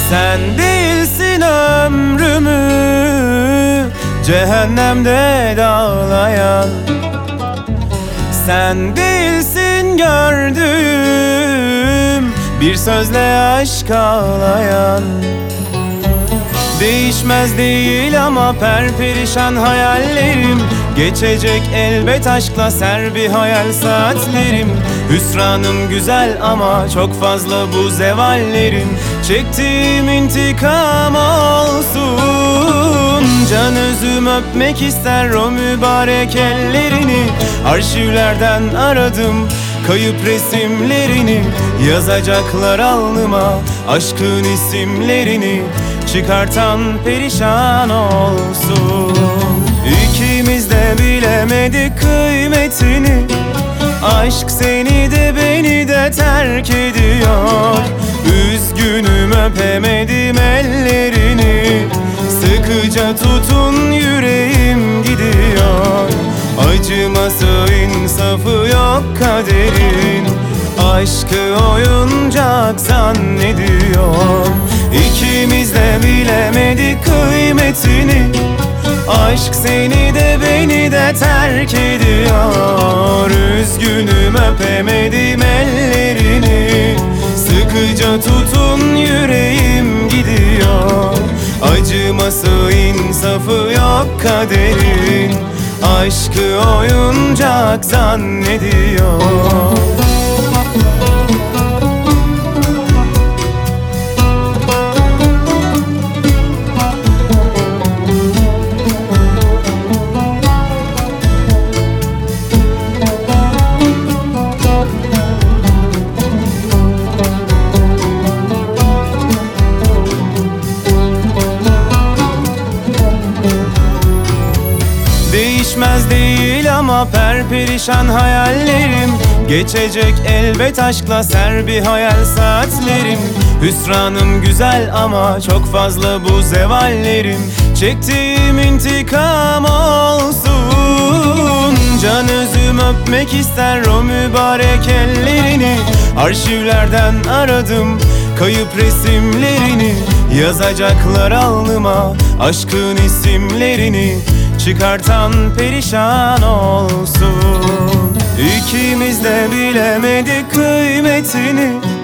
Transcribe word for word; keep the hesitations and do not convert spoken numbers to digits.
Sen değilsin ömrümü cehennemde dağlayan, sen değilsin gördüğüm bir sözle aşk ağlayan. Değişmez değil ama perperişan hayallerim, geçecek elbet aşkla ser bir hayal saatlerim. Hüsranım güzel ama çok fazla bu zevallerim, çektiğim intikam olsun. Can özüm öpmek ister o mübarek ellerini, arşivlerden aradım kayıp resimlerini. Yazacaklar alnıma aşkın isimlerini, çıkartan perişan olsun. İkimiz de bilemedik kıymetini, aşk seni de beni de terk ediyor. Üzgünüm öpemedim ellerini, sıkıca tutun yüreğim gidiyor. Acıması insafı yok kaderin, aşkı oyuncak zannediyor. İkimiz de bilemedik kıymetini, aşk seni de beni de terk ediyor. Üzgünüm öpemedim ellerini, sıkıca tutun yüreğim gidiyor. Acıması insafı yok kaderin, aşkı oyuncak zannediyor. Değişmez değil ama perperişan hayallerim, geçecek elbet aşkla ser bir hayal saatlerim. Hüsranım güzel ama çok fazla bu zevallerim, çektiğim intikam olsun. Can özüm öpmek ister o mübarek ellerini, arşivlerden aradım kayıp resimlerini. Yazacaklar alnıma aşkın isimlerini, çıkartan perişan olsun. İkimiz de bilemedik kıymetini,